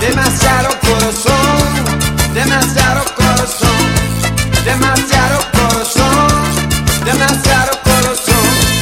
demasiado corazón, demasiado corazón, demasiado corazón, demasiado corazón.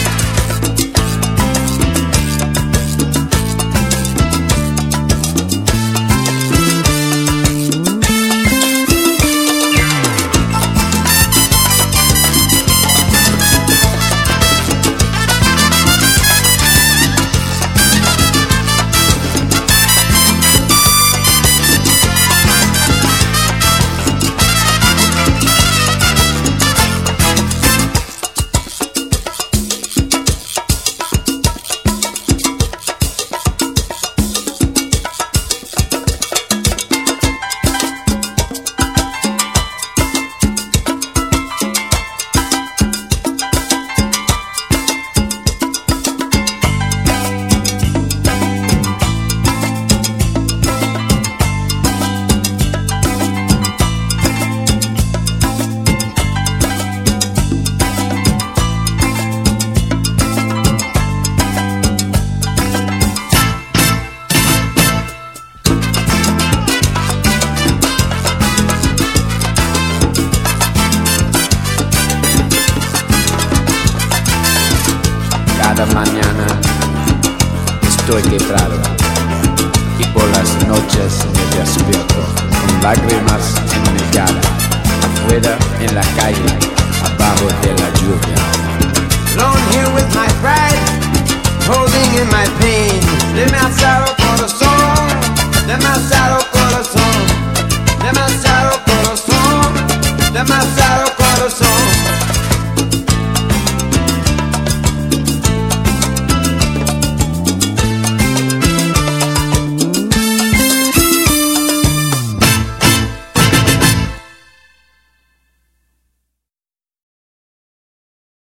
Cada mañana estoy quebrado y por las noches me despierto con lágrimas en mi cara, afuera en la calle, abajo de la lluvia. Alone here with my pride, holding in my pain. Demasiado corazón, demasiado corazón, demasiado corazón, demasiado corazón.